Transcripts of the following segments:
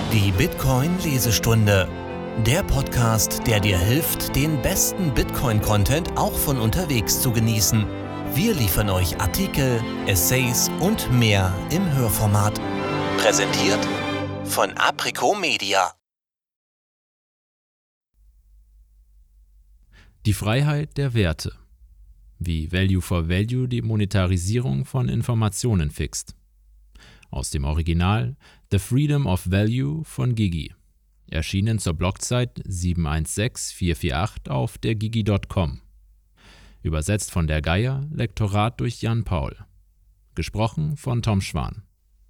Die Bitcoin-Lesestunde. Der Podcast, der dir hilft, den besten Bitcoin-Content auch von unterwegs zu genießen. Wir liefern euch Artikel, Essays und mehr im Hörformat. Präsentiert von Apricot Media. Die Freiheit der Werte. Wie Value for Value die Monetarisierung von Informationen fixt. Aus dem Original The Freedom of Value von Gigi. Erschienen zur Blockzeit 716448 auf der Gigi.com. Übersetzt von der Geier, Lektorat durch Jan Paul. Gesprochen von Tom Schwan.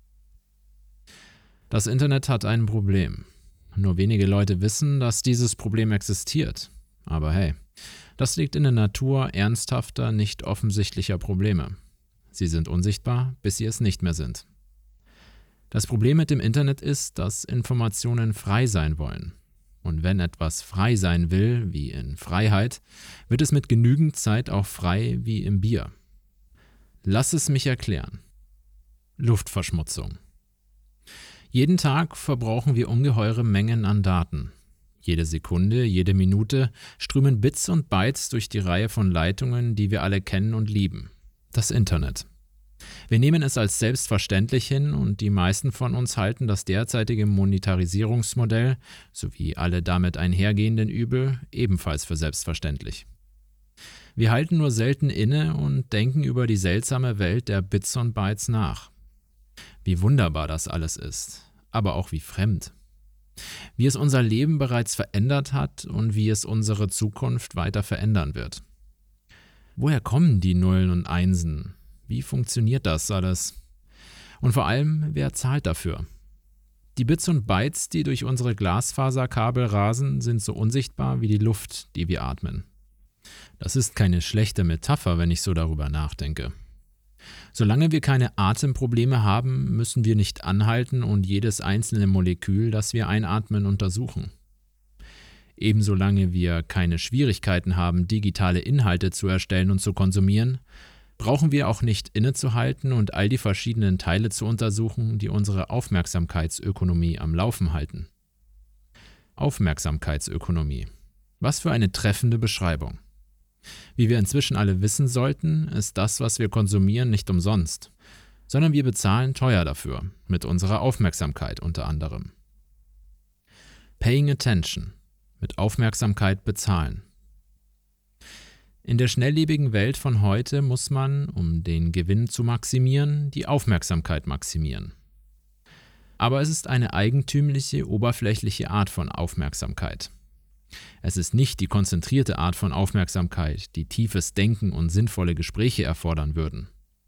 Das Internet hat ein Problem. Nur wenige Leute wissen, dass dieses Problem existiert. Aber hey, das liegt in der Natur ernsthafter, nicht offensichtlicher Probleme. Sie sind unsichtbar, bis sie es nicht mehr sind. Das Problem mit dem Internet ist, dass Informationen frei sein wollen. Und wenn etwas frei sein will, wie in Freiheit, wird es mit genügend Zeit auch frei wie im Bier. Lass es mich erklären. Luftverschmutzung. Jeden Tag verbrauchen wir ungeheure Mengen an Daten. Jede Sekunde, jede Minute strömen Bits und Bytes durch die Reihe von Leitungen, die wir alle kennen und lieben. Das Internet. Wir nehmen es als selbstverständlich hin und die meisten von uns halten das derzeitige Monetarisierungsmodell sowie alle damit einhergehenden Übel ebenfalls für selbstverständlich. Wir halten nur selten inne und denken über die seltsame Welt der Bits und Bytes nach. Wie wunderbar das alles ist, aber auch wie fremd. Wie es unser Leben bereits verändert hat und wie es unsere Zukunft weiter verändern wird. Woher kommen die Nullen und Einsen? Wie funktioniert das alles? Und vor allem, wer zahlt dafür? Die Bits und Bytes, die durch unsere Glasfaserkabel rasen, sind so unsichtbar wie die Luft, die wir atmen. Das ist keine schlechte Metapher, wenn ich so darüber nachdenke. Solange wir keine Atemprobleme haben, müssen wir nicht anhalten und jedes einzelne Molekül, das wir einatmen, untersuchen. Ebenso lange wir keine Schwierigkeiten haben, digitale Inhalte zu erstellen und zu konsumieren, brauchen wir auch nicht innezuhalten und all die verschiedenen Teile zu untersuchen, die unsere Aufmerksamkeitsökonomie am Laufen halten. Aufmerksamkeitsökonomie. Was für eine treffende Beschreibung. Wie wir inzwischen alle wissen sollten, ist das, was wir konsumieren, nicht umsonst, sondern wir bezahlen teuer dafür, mit unserer Aufmerksamkeit unter anderem. Paying attention. Mit Aufmerksamkeit bezahlen. In der schnelllebigen Welt von heute muss man, um den Gewinn zu maximieren, die Aufmerksamkeit maximieren. Aber es ist eine eigentümliche, oberflächliche Art von Aufmerksamkeit. Es ist nicht die konzentrierte Art von Aufmerksamkeit, die tiefes Denken und sinnvolle Gespräche erfordern würden.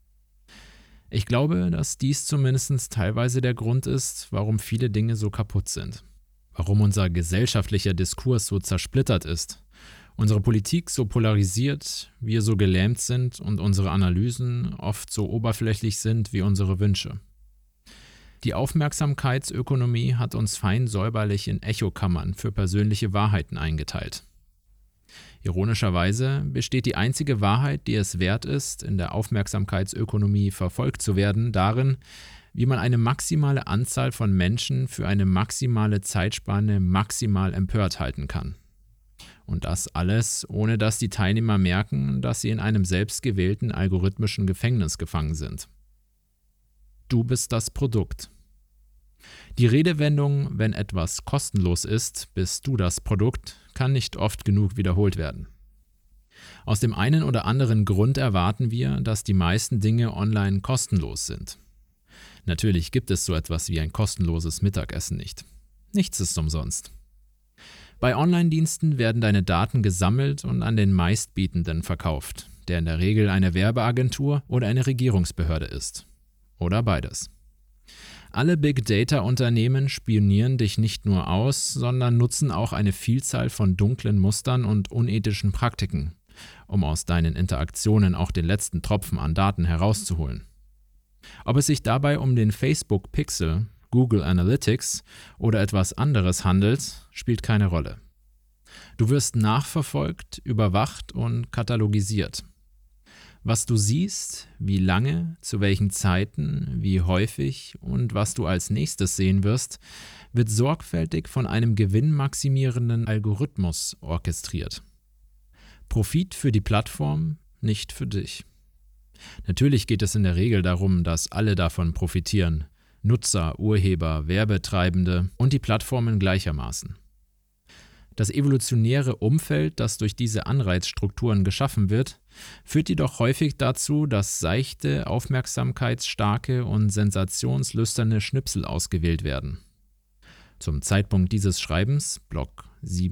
Ich glaube, dass dies zumindest teilweise der Grund ist, warum viele Dinge so kaputt sind. Warum unser gesellschaftlicher Diskurs so zersplittert ist. Unsere Politik so polarisiert, wir so gelähmt sind und unsere Analysen oft so oberflächlich sind wie unsere Wünsche. Die Aufmerksamkeitsökonomie hat uns fein säuberlich in Echokammern für persönliche Wahrheiten eingeteilt. Ironischerweise besteht die einzige Wahrheit, die es wert ist, in der Aufmerksamkeitsökonomie verfolgt zu werden, darin, wie man eine maximale Anzahl von Menschen für eine maximale Zeitspanne maximal empört halten kann. Und das alles, ohne dass die Teilnehmer merken, dass sie in einem selbstgewählten algorithmischen Gefängnis gefangen sind. Du bist das Produkt. Die Redewendung, wenn etwas kostenlos ist, bist du das Produkt, kann nicht oft genug wiederholt werden. Aus dem einen oder anderen Grund erwarten wir, dass die meisten Dinge online kostenlos sind. Natürlich gibt es so etwas wie ein kostenloses Mittagessen nicht. Nichts ist umsonst. Bei Online-Diensten werden deine Daten gesammelt und an den Meistbietenden verkauft, der in der Regel eine Werbeagentur oder eine Regierungsbehörde ist. Oder beides. Alle Big-Data-Unternehmen spionieren dich nicht nur aus, sondern nutzen auch eine Vielzahl von dunklen Mustern und unethischen Praktiken, um aus deinen Interaktionen auch den letzten Tropfen an Daten herauszuholen. Ob es sich dabei um den Facebook Pixel, Google Analytics oder etwas anderes handelt, spielt keine Rolle. Du wirst nachverfolgt, überwacht und katalogisiert. Was du siehst, wie lange, zu welchen Zeiten, wie häufig und was du als nächstes sehen wirst, wird sorgfältig von einem gewinnmaximierenden Algorithmus orchestriert. Profit für die Plattform, nicht für dich. Natürlich geht es in der Regel darum, dass alle davon profitieren: Nutzer, Urheber, Werbetreibende und die Plattformen gleichermaßen. Das evolutionäre Umfeld, das durch diese Anreizstrukturen geschaffen wird, führt jedoch häufig dazu, dass seichte, aufmerksamkeitsstarke und sensationslüsterne Schnipsel ausgewählt werden. Zum Zeitpunkt dieses Schreibens, Block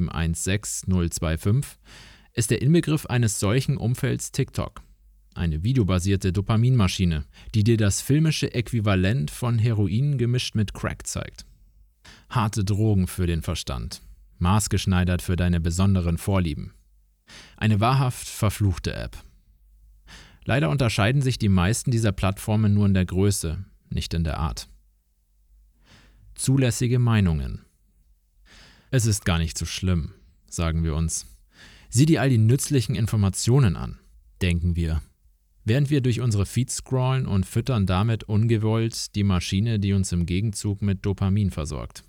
716025, ist der Inbegriff eines solchen Umfelds TikTok, eine videobasierte Dopaminmaschine, die dir das filmische Äquivalent von Heroin gemischt mit Crack zeigt. Harte Drogen für den Verstand, maßgeschneidert für deine besonderen Vorlieben. Eine wahrhaft verfluchte App. Leider unterscheiden sich die meisten dieser Plattformen nur in der Größe, nicht in der Art. Zulässige Meinungen. Es ist gar nicht so schlimm, sagen wir uns. Sieh dir all die nützlichen Informationen an, denken wir, während wir durch unsere Feeds scrollen und füttern damit ungewollt die Maschine, die uns im Gegenzug mit Dopamin versorgt.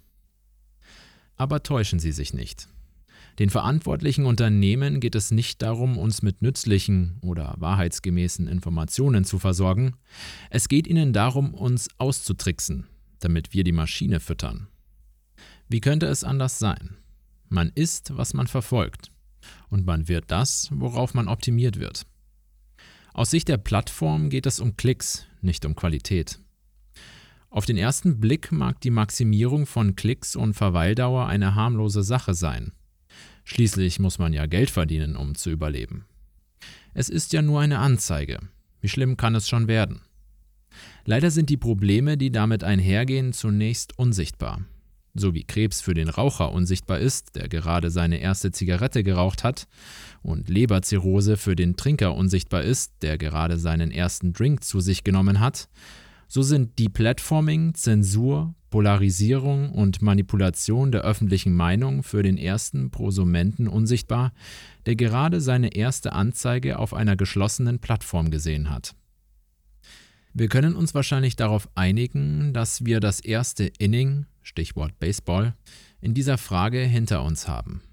Aber täuschen Sie sich nicht. Den verantwortlichen Unternehmen geht es nicht darum, uns mit nützlichen oder wahrheitsgemäßen Informationen zu versorgen. Es geht ihnen darum, uns auszutricksen, damit wir die Maschine füttern. Wie könnte es anders sein? Man ist, was man verfolgt. Und man wird das, worauf man optimiert wird. Aus Sicht der Plattform geht es um Klicks, nicht um Qualität. Auf den ersten Blick mag die Maximierung von Klicks und Verweildauer eine harmlose Sache sein. Schließlich muss man ja Geld verdienen, um zu überleben. Es ist ja nur eine Anzeige. Wie schlimm kann es schon werden? Leider sind die Probleme, die damit einhergehen, zunächst unsichtbar. So wie Krebs für den Raucher unsichtbar ist, der gerade seine erste Zigarette geraucht hat, und Leberzirrhose für den Trinker unsichtbar ist, der gerade seinen ersten Drink zu sich genommen hat, so sind Deplatforming, Zensur, Polarisierung und Manipulation der öffentlichen Meinung für den ersten Prosumenten unsichtbar, der gerade seine erste Anzeige auf einer geschlossenen Plattform gesehen hat. Wir können uns wahrscheinlich darauf einigen, dass wir das erste Inning, Stichwort Baseball, in dieser Frage hinter uns haben.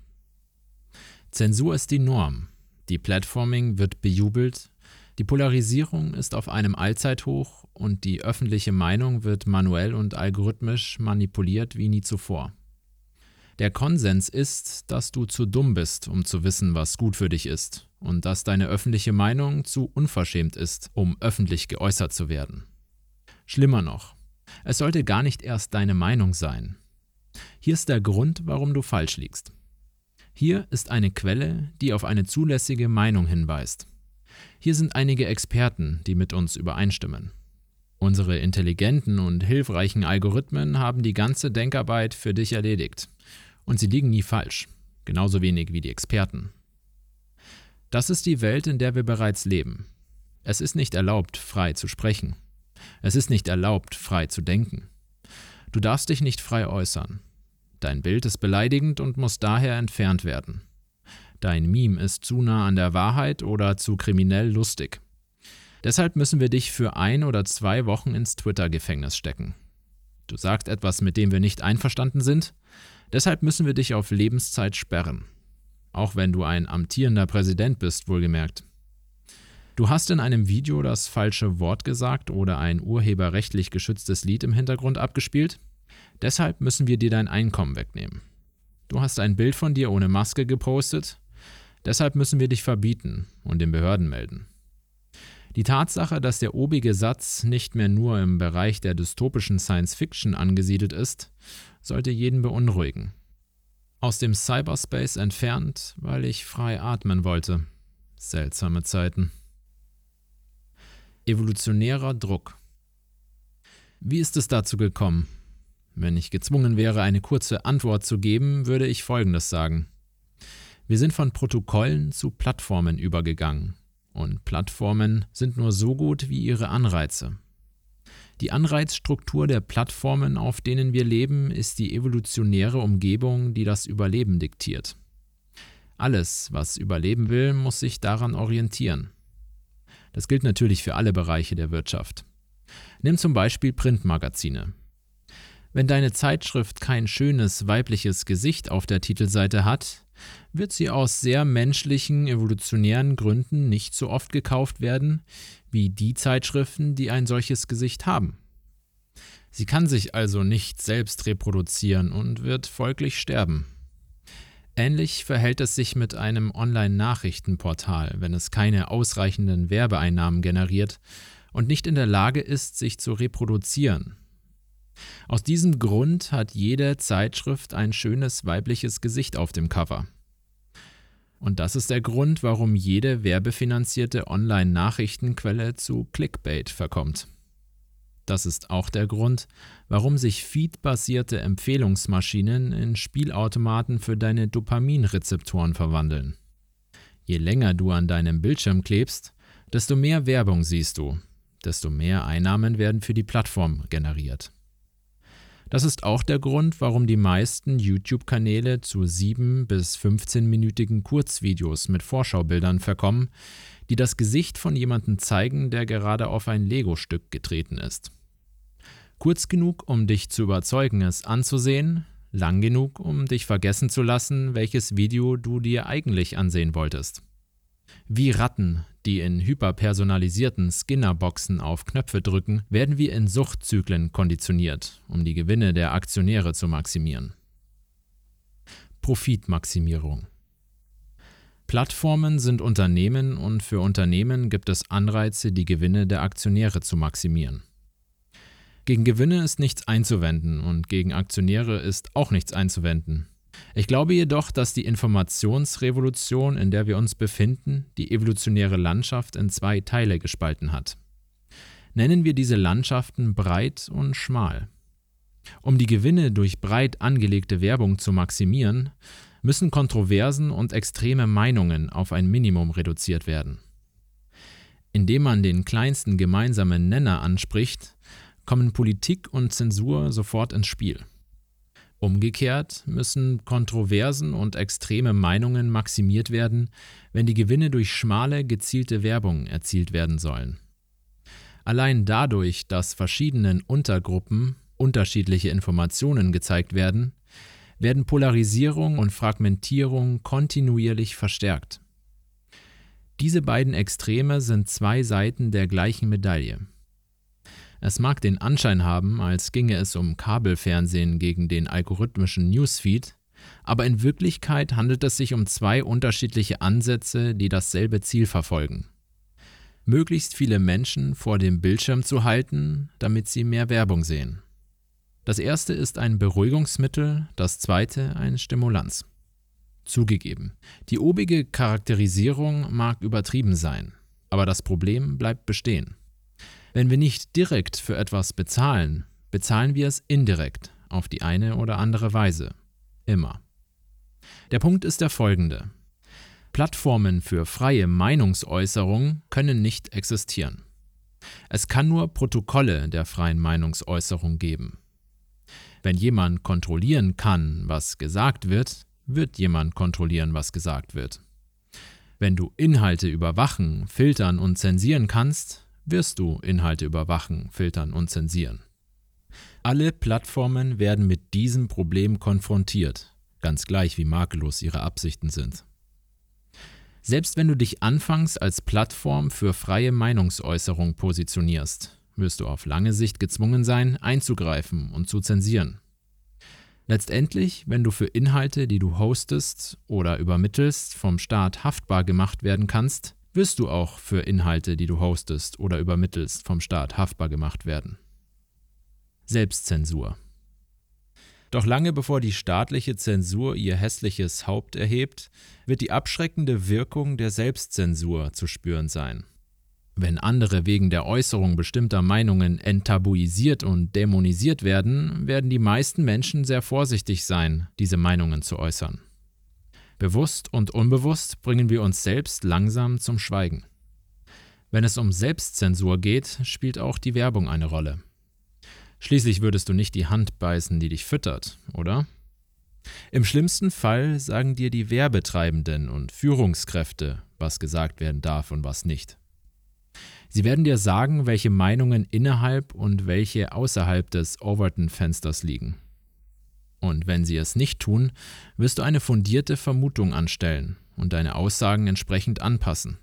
Zensur ist die Norm, Deplatforming wird bejubelt, die Polarisierung ist auf einem Allzeithoch und die öffentliche Meinung wird manuell und algorithmisch manipuliert wie nie zuvor. Der Konsens ist, dass du zu dumm bist, um zu wissen, was gut für dich ist, und dass deine öffentliche Meinung zu unverschämt ist, um öffentlich geäußert zu werden. Schlimmer noch, es sollte gar nicht erst deine Meinung sein. Hier ist der Grund, warum du falsch liegst. Hier ist eine Quelle, die auf eine zulässige Meinung hinweist. Hier sind einige Experten, die mit uns übereinstimmen. Unsere intelligenten und hilfreichen Algorithmen haben die ganze Denkarbeit für dich erledigt. Und sie liegen nie falsch, genauso wenig wie die Experten. Das ist die Welt, in der wir bereits leben. Es ist nicht erlaubt, frei zu sprechen. Es ist nicht erlaubt, frei zu denken. Du darfst dich nicht frei äußern. Dein Bild ist beleidigend und muss daher entfernt werden. Dein Meme ist zu nah an der Wahrheit oder zu kriminell lustig. Deshalb müssen wir dich für 1 oder 2 Wochen ins Twitter-Gefängnis stecken. Du sagst etwas, mit dem wir nicht einverstanden sind, deshalb müssen wir dich auf Lebenszeit sperren. Auch wenn du ein amtierender Präsident bist, wohlgemerkt. Du hast in einem Video das falsche Wort gesagt oder ein urheberrechtlich geschütztes Lied im Hintergrund abgespielt. Deshalb müssen wir dir dein Einkommen wegnehmen. Du hast ein Bild von dir ohne Maske gepostet. Deshalb müssen wir dich verbieten und den Behörden melden. Die Tatsache, dass der obige Satz nicht mehr nur im Bereich der dystopischen Science-Fiction angesiedelt ist, sollte jeden beunruhigen. Aus dem Cyberspace entfernt, weil ich frei atmen wollte. Seltsame Zeiten. Evolutionärer Druck. Wie ist es dazu gekommen? Wenn ich gezwungen wäre, eine kurze Antwort zu geben, würde ich Folgendes sagen. Wir sind von Protokollen zu Plattformen übergegangen. Und Plattformen sind nur so gut wie ihre Anreize. Die Anreizstruktur der Plattformen, auf denen wir leben, ist die evolutionäre Umgebung, die das Überleben diktiert. Alles, was überleben will, muss sich daran orientieren. Das gilt natürlich für alle Bereiche der Wirtschaft. Nimm zum Beispiel Printmagazine. Wenn deine Zeitschrift kein schönes weibliches Gesicht auf der Titelseite hat, wird sie aus sehr menschlichen, evolutionären Gründen nicht so oft gekauft werden, wie die Zeitschriften, die ein solches Gesicht haben. Sie kann sich also nicht selbst reproduzieren und wird folglich sterben. Ähnlich verhält es sich mit einem Online-Nachrichtenportal, wenn es keine ausreichenden Werbeeinnahmen generiert und nicht in der Lage ist, sich zu reproduzieren. Aus diesem Grund hat jede Zeitschrift ein schönes weibliches Gesicht auf dem Cover. Und das ist der Grund, warum jede werbefinanzierte Online-Nachrichtenquelle zu Clickbait verkommt. Das ist auch der Grund, warum sich feedbasierte Empfehlungsmaschinen in Spielautomaten für deine Dopaminrezeptoren verwandeln. Je länger du an deinem Bildschirm klebst, desto mehr Werbung siehst du, desto mehr Einnahmen werden für die Plattform generiert. Das ist auch der Grund, warum die meisten YouTube-Kanäle zu 7- bis 15-minütigen Kurzvideos mit Vorschaubildern verkommen, die das Gesicht von jemandem zeigen, der gerade auf ein Lego-Stück getreten ist. Kurz genug, um dich zu überzeugen, es anzusehen, lang genug, um dich vergessen zu lassen, welches Video du dir eigentlich ansehen wolltest. Wie Ratten, die in hyperpersonalisierten Skinnerboxen auf Knöpfe drücken, werden wir in Suchtzyklen konditioniert, um die Gewinne der Aktionäre zu maximieren. Profitmaximierung. Plattformen sind Unternehmen und für Unternehmen gibt es Anreize, die Gewinne der Aktionäre zu maximieren. Gegen Gewinne ist nichts einzuwenden und gegen Aktionäre ist auch nichts einzuwenden. Ich glaube jedoch, dass die Informationsrevolution, in der wir uns befinden, die evolutionäre Landschaft in 2 Teile gespalten hat. Nennen wir diese Landschaften breit und schmal. Um die Gewinne durch breit angelegte Werbung zu maximieren, müssen Kontroversen und extreme Meinungen auf ein Minimum reduziert werden. Indem man den kleinsten gemeinsamen Nenner anspricht, kommen Politik und Zensur sofort ins Spiel. Umgekehrt müssen Kontroversen und extreme Meinungen maximiert werden, wenn die Gewinne durch schmale, gezielte Werbung erzielt werden sollen. Allein dadurch, dass verschiedenen Untergruppen unterschiedliche Informationen gezeigt werden, werden Polarisierung und Fragmentierung kontinuierlich verstärkt. Diese beiden Extreme sind 2 Seiten der gleichen Medaille. Es mag den Anschein haben, als ginge es um Kabelfernsehen gegen den algorithmischen Newsfeed, aber in Wirklichkeit handelt es sich um 2 unterschiedliche Ansätze, die dasselbe Ziel verfolgen: möglichst viele Menschen vor dem Bildschirm zu halten, damit sie mehr Werbung sehen. Das erste ist ein Beruhigungsmittel, das zweite eine Stimulanz. Zugegeben, die obige Charakterisierung mag übertrieben sein, aber das Problem bleibt bestehen. Wenn wir nicht direkt für etwas bezahlen, bezahlen wir es indirekt, auf die eine oder andere Weise. Immer. Der Punkt ist der folgende: Plattformen für freie Meinungsäußerung können nicht existieren. Es kann nur Protokolle der freien Meinungsäußerung geben. Wenn jemand kontrollieren kann, was gesagt wird, wird jemand kontrollieren, was gesagt wird. Wenn du Inhalte überwachen, filtern und zensieren kannst, wirst du Inhalte überwachen, filtern und zensieren. Alle Plattformen werden mit diesem Problem konfrontiert, ganz gleich wie makellos ihre Absichten sind. Selbst wenn du dich anfangs als Plattform für freie Meinungsäußerung positionierst, wirst du auf lange Sicht gezwungen sein, einzugreifen und zu zensieren. Letztendlich, wenn du für Inhalte, die du hostest oder übermittelst, vom Staat haftbar gemacht werden kannst, wirst du auch für Inhalte, die du hostest oder übermittelst, vom Staat haftbar gemacht werden. Selbstzensur. Doch lange bevor die staatliche Zensur ihr hässliches Haupt erhebt, wird die abschreckende Wirkung der Selbstzensur zu spüren sein. Wenn andere wegen der Äußerung bestimmter Meinungen enttabuisiert und dämonisiert werden, werden die meisten Menschen sehr vorsichtig sein, diese Meinungen zu äußern. Bewusst und unbewusst bringen wir uns selbst langsam zum Schweigen. Wenn es um Selbstzensur geht, spielt auch die Werbung eine Rolle. Schließlich würdest du nicht die Hand beißen, die dich füttert, oder? Im schlimmsten Fall sagen dir die Werbetreibenden und Führungskräfte, was gesagt werden darf und was nicht. Sie werden dir sagen, welche Meinungen innerhalb und welche außerhalb des Overton-Fensters liegen. Und wenn sie es nicht tun, wirst du eine fundierte Vermutung anstellen und deine Aussagen entsprechend anpassen.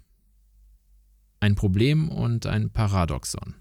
Ein Problem und ein Paradoxon.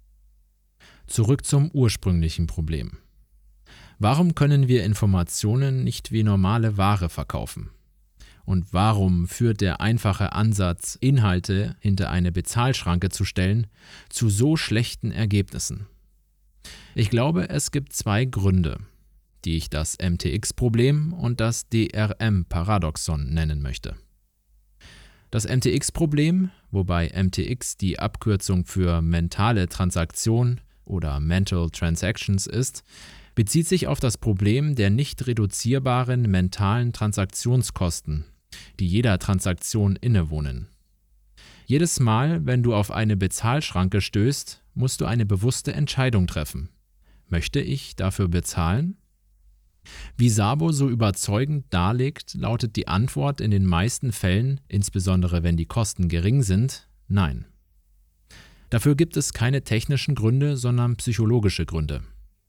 Zurück zum ursprünglichen Problem. Warum können wir Informationen nicht wie normale Ware verkaufen? Und warum führt der einfache Ansatz, Inhalte hinter eine Bezahlschranke zu stellen, zu so schlechten Ergebnissen? Ich glaube, es gibt zwei Gründe, die ich das MTX-Problem und das DRM-Paradoxon nennen möchte. Das MTX-Problem, wobei MTX die Abkürzung für mentale Transaktion oder Mental Transactions ist, bezieht sich auf das Problem der nicht reduzierbaren mentalen Transaktionskosten, die jeder Transaktion innewohnen. Jedes Mal, wenn du auf eine Bezahlschranke stößt, musst du eine bewusste Entscheidung treffen. Möchte ich dafür bezahlen? Wie Szabo so überzeugend darlegt, lautet die Antwort in den meisten Fällen, insbesondere wenn die Kosten gering sind, nein. Dafür gibt es keine technischen Gründe, sondern psychologische Gründe.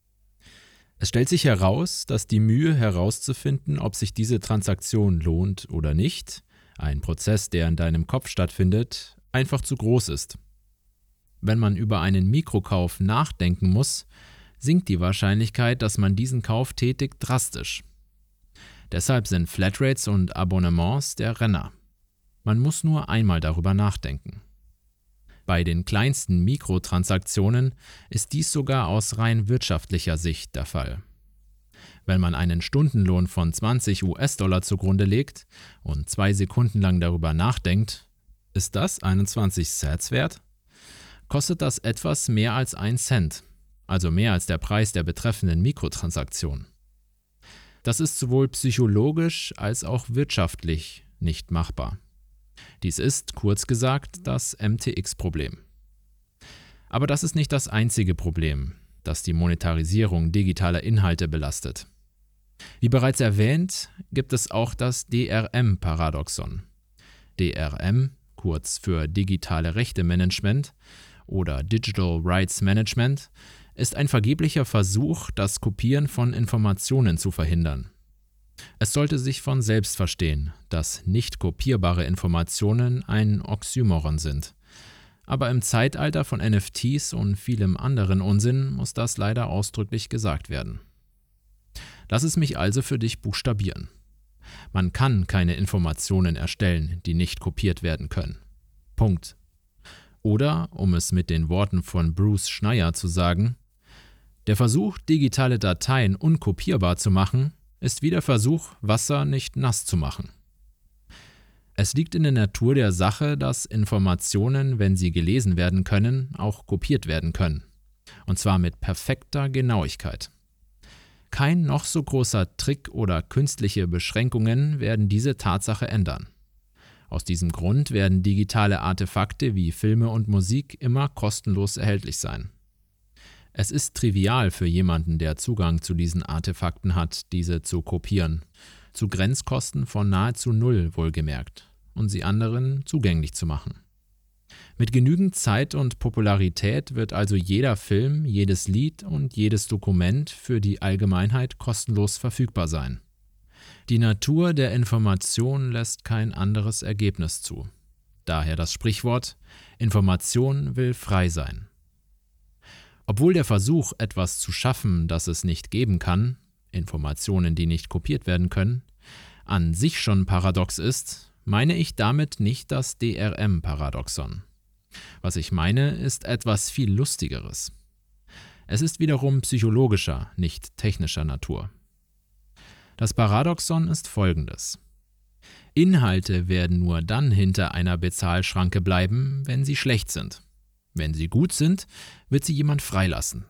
Es stellt sich heraus, dass die Mühe herauszufinden, ob sich diese Transaktion lohnt oder nicht, ein Prozess, der in deinem Kopf stattfindet, einfach zu groß ist. Wenn man über einen Mikrokauf nachdenken muss, sinkt die Wahrscheinlichkeit, dass man diesen Kauf tätigt, drastisch. Deshalb sind Flatrates und Abonnements der Renner. Man muss nur einmal darüber nachdenken. Bei den kleinsten Mikrotransaktionen ist dies sogar aus rein wirtschaftlicher Sicht der Fall. Wenn man einen Stundenlohn von 20 US-Dollar zugrunde legt und 2 Sekunden lang darüber nachdenkt, ist das 21 Sats wert? Kostet das etwas mehr als 1 Cent, also mehr als der Preis der betreffenden Mikrotransaktion. Das ist sowohl psychologisch als auch wirtschaftlich nicht machbar. Dies ist, kurz gesagt, das MTX-Problem. Aber das ist nicht das einzige Problem, das die Monetarisierung digitaler Inhalte belastet. Wie bereits erwähnt, gibt es auch das DRM-Paradoxon. DRM, kurz für Digitale Rechte Management oder Digital Rights Management, ist ein vergeblicher Versuch, das Kopieren von Informationen zu verhindern. Es sollte sich von selbst verstehen, dass nicht kopierbare Informationen ein Oxymoron sind. Aber im Zeitalter von NFTs und vielem anderen Unsinn muss das leider ausdrücklich gesagt werden. Lass es mich also für dich buchstabieren. Man kann keine Informationen erstellen, die nicht kopiert werden können. Punkt. Oder, um es mit den Worten von Bruce Schneier zu sagen, der Versuch, digitale Dateien unkopierbar zu machen, ist wie der Versuch, Wasser nicht nass zu machen. Es liegt in der Natur der Sache, dass Informationen, wenn sie gelesen werden können, auch kopiert werden können. Und zwar mit perfekter Genauigkeit. Kein noch so großer Trick oder künstliche Beschränkungen werden diese Tatsache ändern. Aus diesem Grund werden digitale Artefakte wie Filme und Musik immer kostenlos erhältlich sein. Es ist trivial für jemanden, der Zugang zu diesen Artefakten hat, diese zu kopieren, zu Grenzkosten von nahezu null wohlgemerkt, und sie anderen zugänglich zu machen. Mit genügend Zeit und Popularität wird also jeder Film, jedes Lied und jedes Dokument für die Allgemeinheit kostenlos verfügbar sein. Die Natur der Information lässt kein anderes Ergebnis zu. Daher das Sprichwort: Information will frei sein. Obwohl der Versuch, etwas zu schaffen, das es nicht geben kann, Informationen, die nicht kopiert werden können, an sich schon paradox ist, meine ich damit nicht das DRM-Paradoxon. Was ich meine, ist etwas viel Lustigeres. Es ist wiederum psychologischer, nicht technischer Natur. Das Paradoxon ist folgendes: Inhalte werden nur dann hinter einer Bezahlschranke bleiben, wenn sie schlecht sind. Wenn sie gut sind, wird sie jemand freilassen.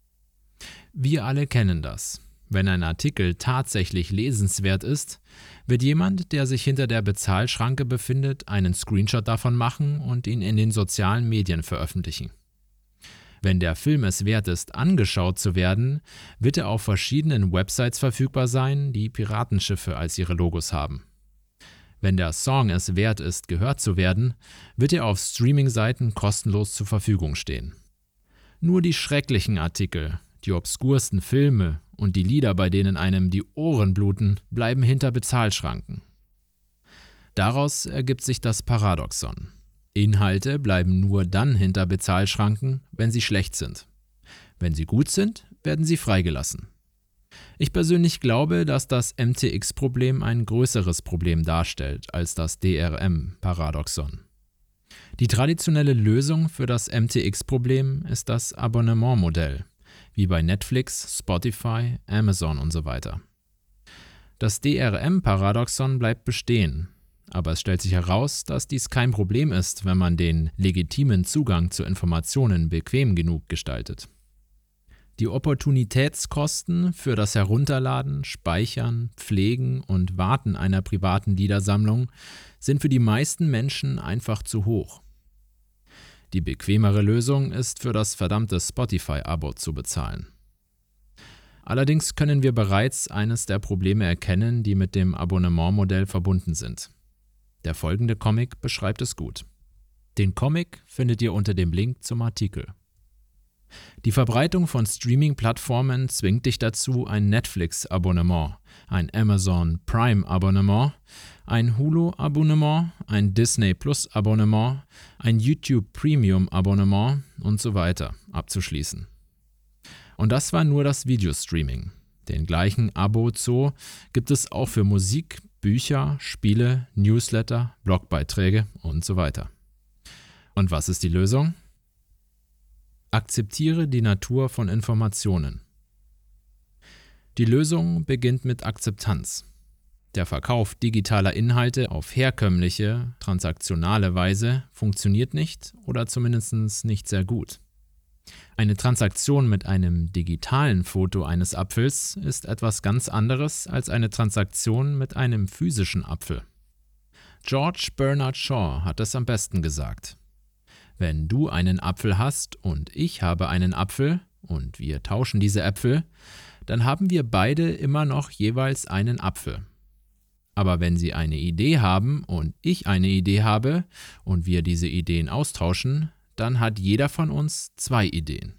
Wir alle kennen das. Wenn ein Artikel tatsächlich lesenswert ist, wird jemand, der sich hinter der Bezahlschranke befindet, einen Screenshot davon machen und ihn in den sozialen Medien veröffentlichen. Wenn der Film es wert ist, angeschaut zu werden, wird er auf verschiedenen Websites verfügbar sein, die Piratenschiffe als ihre Logos haben. Wenn der Song es wert ist, gehört zu werden, wird er auf Streaming-Seiten kostenlos zur Verfügung stehen. Nur die schrecklichen Artikel, die obskursten Filme und die Lieder, bei denen einem die Ohren bluten, bleiben hinter Bezahlschranken. Daraus ergibt sich das Paradoxon. Inhalte bleiben nur dann hinter Bezahlschranken, wenn sie schlecht sind. Wenn sie gut sind, werden sie freigelassen. Ich persönlich glaube, dass das MTX-Problem ein größeres Problem darstellt als das DRM-Paradoxon. Die traditionelle Lösung für das MTX-Problem ist das Abonnementmodell, wie bei Netflix, Spotify, Amazon und so weiter. Das DRM-Paradoxon bleibt bestehen, aber es stellt sich heraus, dass dies kein Problem ist, wenn man den legitimen Zugang zu Informationen bequem genug gestaltet. Die Opportunitätskosten für das Herunterladen, Speichern, Pflegen und Warten einer privaten Liedersammlung sind für die meisten Menschen einfach zu hoch. Die bequemere Lösung ist für das verdammte Spotify-Abo zu bezahlen. Allerdings können wir bereits eines der Probleme erkennen, die mit dem Abonnementmodell verbunden sind. Der folgende Comic beschreibt es gut. Den Comic findet ihr unter dem Link zum Artikel. Die Verbreitung von Streaming-Plattformen zwingt dich dazu, ein Netflix-Abonnement, ein Amazon Prime-Abonnement, ein Hulu-Abonnement, ein Disney Plus-Abonnement, ein YouTube Premium-Abonnement und so weiter abzuschließen. Und das war nur das Videostreaming. Den gleichen Abo-Zoo gibt es auch für Musik, Bücher, Spiele, Newsletter, Blogbeiträge und so weiter. Und was ist die Lösung? Akzeptiere die Natur von Informationen. Die Lösung beginnt mit Akzeptanz. Der Verkauf digitaler Inhalte auf herkömmliche, transaktionale Weise funktioniert nicht oder zumindest nicht sehr gut. Eine Transaktion mit einem digitalen Foto eines Apfels ist etwas ganz anderes als eine Transaktion mit einem physischen Apfel. George Bernard Shaw hat es am besten gesagt. Wenn du einen Apfel hast und ich habe einen Apfel und wir tauschen diese Äpfel, dann haben wir beide immer noch jeweils einen Apfel. Aber wenn Sie eine Idee haben und ich eine Idee habe und wir diese Ideen austauschen, dann hat jeder von uns 2 Ideen.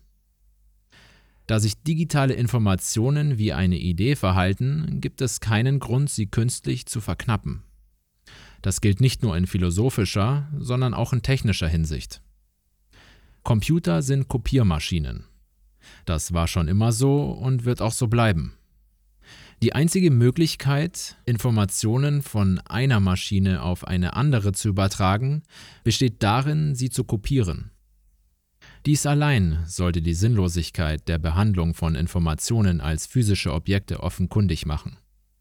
Da sich digitale Informationen wie eine Idee verhalten, gibt es keinen Grund, sie künstlich zu verknappen. Das gilt nicht nur in philosophischer, sondern auch in technischer Hinsicht. Computer sind Kopiermaschinen. Das war schon immer so und wird auch so bleiben. Die einzige Möglichkeit, Informationen von einer Maschine auf eine andere zu übertragen, besteht darin, sie zu kopieren. Dies allein sollte die Sinnlosigkeit der Behandlung von Informationen als physische Objekte offenkundig machen.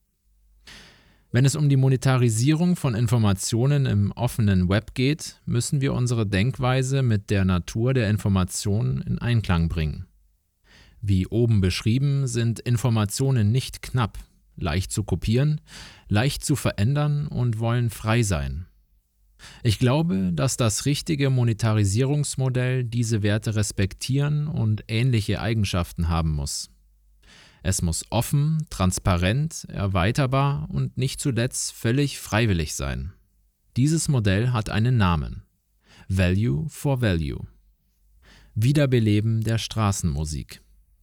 Wenn es um die Monetarisierung von Informationen im offenen Web geht, müssen wir unsere Denkweise mit der Natur der Information in Einklang bringen. Wie oben beschrieben, sind Informationen nicht knapp, leicht zu kopieren, leicht zu verändern und wollen frei sein. Ich glaube, dass das richtige Monetarisierungsmodell diese Werte respektieren und ähnliche Eigenschaften haben muss. Es muss offen, transparent, erweiterbar und nicht zuletzt völlig freiwillig sein. Dieses Modell hat einen Namen: Value for Value. Wiederbeleben der Straßenmusik.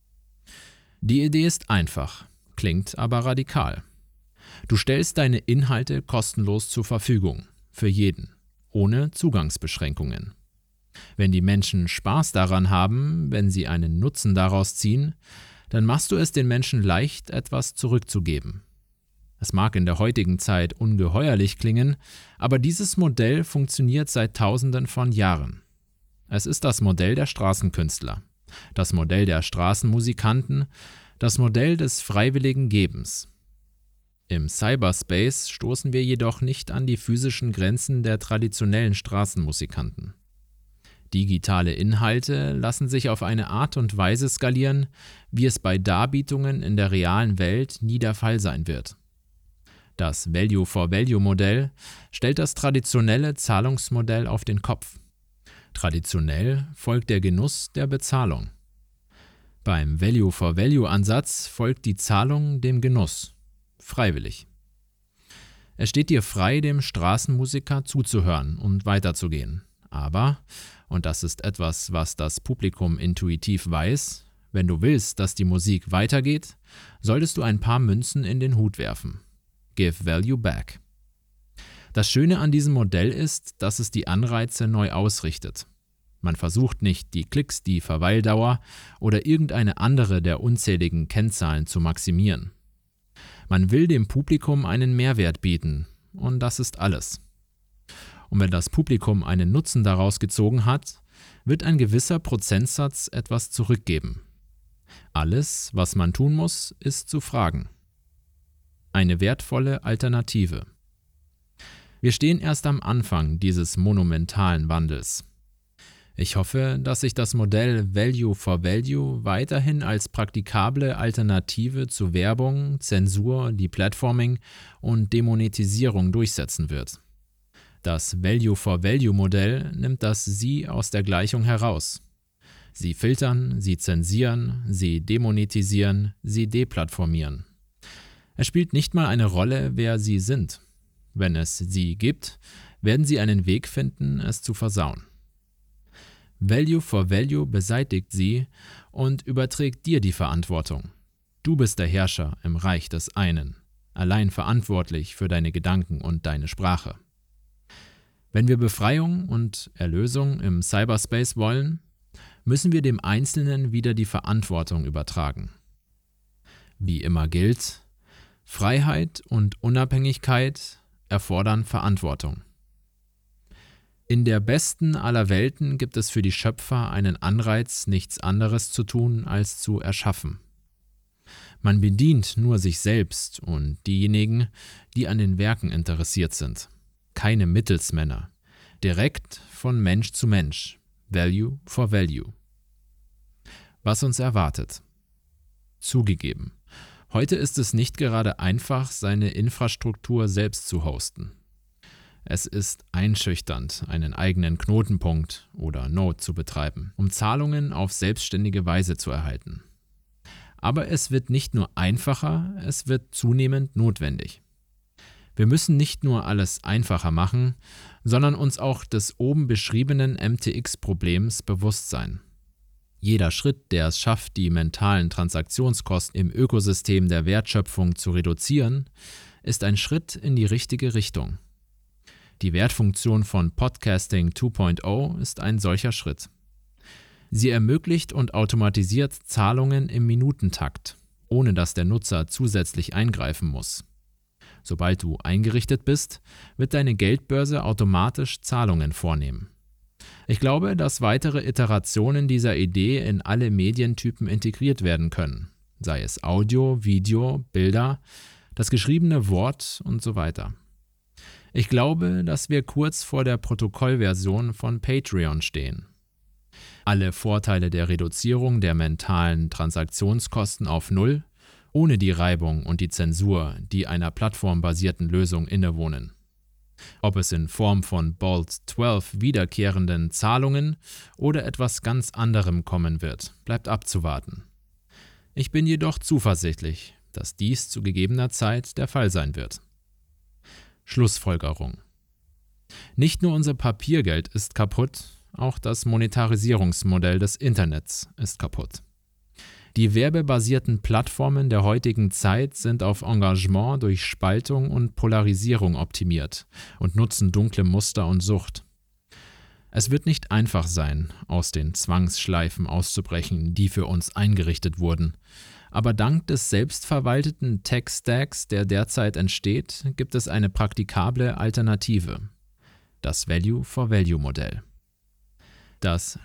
Die Idee ist einfach, klingt aber radikal. Du stellst deine Inhalte kostenlos zur Verfügung, für jeden, ohne Zugangsbeschränkungen. Wenn die Menschen Spaß daran haben, wenn sie einen Nutzen daraus ziehen, dann machst du es den Menschen leicht, etwas zurückzugeben. Es mag in der heutigen Zeit ungeheuerlich klingen, aber dieses Modell funktioniert seit Tausenden von Jahren. Es ist das Modell der Straßenkünstler, das Modell der Straßenmusikanten, das Modell des freiwilligen Gebens. Im Cyberspace stoßen wir jedoch nicht an die physischen Grenzen der traditionellen Straßenmusikanten. Digitale Inhalte lassen sich auf eine Art und Weise skalieren, wie es bei Darbietungen in der realen Welt nie der Fall sein wird. Das Value-for-Value-Modell stellt das traditionelle Zahlungsmodell auf den Kopf. Traditionell folgt der Genuss der Bezahlung. Beim Value-for-Value-Ansatz folgt die Zahlung dem Genuss, freiwillig. Es steht dir frei, dem Straßenmusiker zuzuhören und weiterzugehen. Aber, und das ist etwas, was das Publikum intuitiv weiß, wenn du willst, dass die Musik weitergeht, solltest du ein paar Münzen in den Hut werfen. Give value back. Das Schöne an diesem Modell ist, dass es die Anreize neu ausrichtet. Man versucht nicht, die Klicks, die Verweildauer oder irgendeine andere der unzähligen Kennzahlen zu maximieren. Man will dem Publikum einen Mehrwert bieten und das ist alles. Und wenn das Publikum einen Nutzen daraus gezogen hat, wird ein gewisser Prozentsatz etwas zurückgeben. Alles, was man tun muss, ist zu fragen. Eine wertvolle Alternative. Wir stehen erst am Anfang dieses monumentalen Wandels. Ich hoffe, dass sich das Modell Value for Value weiterhin als praktikable Alternative zu Werbung, Zensur, Deplatforming und Demonetisierung durchsetzen wird. Das Value for Value Modell nimmt das Sie aus der Gleichung heraus. Sie filtern, sie zensieren, sie demonetisieren, sie deplatformieren. Es spielt nicht mal eine Rolle, wer Sie sind. Wenn es Sie gibt, werden Sie einen Weg finden, es zu versauen. Value for Value beseitigt sie und überträgt dir die Verantwortung. Du bist der Herrscher im Reich des einen, allein verantwortlich für deine Gedanken und deine Sprache. Wenn wir Befreiung und Erlösung im Cyberspace wollen, müssen wir dem Einzelnen wieder die Verantwortung übertragen. Wie immer gilt, Freiheit und Unabhängigkeit erfordern Verantwortung. In der besten aller Welten gibt es für die Schöpfer einen Anreiz, nichts anderes zu tun, als zu erschaffen. Man bedient nur sich selbst und diejenigen, die an den Werken interessiert sind. Keine Mittelsmänner. Direkt von Mensch zu Mensch. Value for Value. Was uns erwartet? Zugegeben, heute ist es nicht gerade einfach, seine Infrastruktur selbst zu hosten. Es ist einschüchternd, einen eigenen Knotenpunkt oder Node zu betreiben, um Zahlungen auf selbstständige Weise zu erhalten. Aber es wird nicht nur einfacher, es wird zunehmend notwendig. Wir müssen nicht nur alles einfacher machen, sondern uns auch des oben beschriebenen MTX-Problems bewusst sein. Jeder Schritt, der es schafft, die mentalen Transaktionskosten im Ökosystem der Wertschöpfung zu reduzieren, ist ein Schritt in die richtige Richtung. Die Wertfunktion von Podcasting 2.0 ist ein solcher Schritt. Sie ermöglicht und automatisiert Zahlungen im Minutentakt, ohne dass der Nutzer zusätzlich eingreifen muss. Sobald du eingerichtet bist, wird deine Geldbörse automatisch Zahlungen vornehmen. Ich glaube, dass weitere Iterationen dieser Idee in alle Medientypen integriert werden können, sei es Audio, Video, Bilder, das geschriebene Wort und so weiter. Ich glaube, dass wir kurz vor der Protokollversion von Patreon stehen. Alle Vorteile der Reduzierung der mentalen Transaktionskosten auf Null, ohne die Reibung und die Zensur, die einer plattformbasierten Lösung innewohnen. Ob es in Form von Bolt 12 wiederkehrenden Zahlungen oder etwas ganz anderem kommen wird, bleibt abzuwarten. Ich bin jedoch zuversichtlich, dass dies zu gegebener Zeit der Fall sein wird. Schlussfolgerung. Nicht nur unser Papiergeld ist kaputt, auch das Monetarisierungsmodell des Internets ist kaputt. Die werbebasierten Plattformen der heutigen Zeit sind auf Engagement durch Spaltung und Polarisierung optimiert und nutzen dunkle Muster und Sucht. Es wird nicht einfach sein, aus den Zwangsschleifen auszubrechen, die für uns eingerichtet wurden. Aber dank des selbstverwalteten Tech-Stacks, der derzeit entsteht, gibt es eine praktikable Alternative. Das Value-for-Value-Modell. Das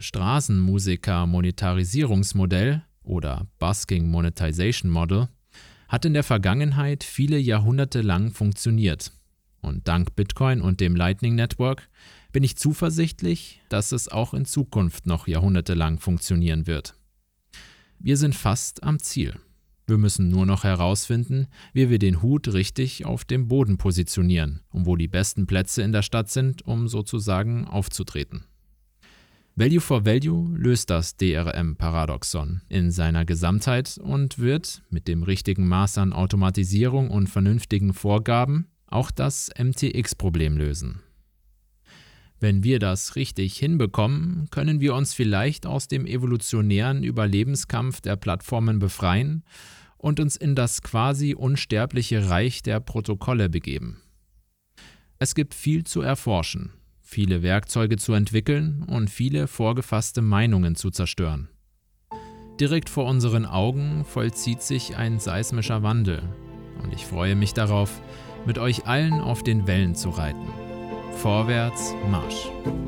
Straßenmusiker-Monetarisierungsmodell oder Busking Monetization Model hat in der Vergangenheit viele Jahrhunderte lang funktioniert. Und dank Bitcoin und dem Lightning Network bin ich zuversichtlich, dass es auch in Zukunft noch jahrhundertelang funktionieren wird. Wir sind fast am Ziel. Wir müssen nur noch herausfinden, wie wir den Hut richtig auf dem Boden positionieren und wo die besten Plätze in der Stadt sind, um sozusagen aufzutreten. Value for Value löst das DRM-Paradoxon in seiner Gesamtheit und wird mit dem richtigen Maß an Automatisierung und vernünftigen Vorgaben auch das MTX-Problem lösen. Wenn wir das richtig hinbekommen, können wir uns vielleicht aus dem evolutionären Überlebenskampf der Plattformen befreien und uns in das quasi unsterbliche Reich der Protokolle begeben. Es gibt viel zu erforschen, viele Werkzeuge zu entwickeln und viele vorgefasste Meinungen zu zerstören. Direkt vor unseren Augen vollzieht sich ein seismischer Wandel und ich freue mich darauf, mit euch allen auf den Wellen zu reiten. Vorwärts, Marsch!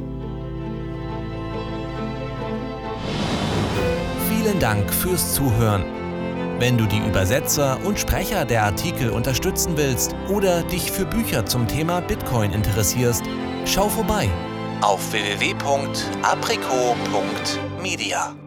Vielen Dank fürs Zuhören. Wenn du die Übersetzer und Sprecher der Artikel unterstützen willst oder dich für Bücher zum Thema Bitcoin interessierst, schau vorbei auf www.apriko.media.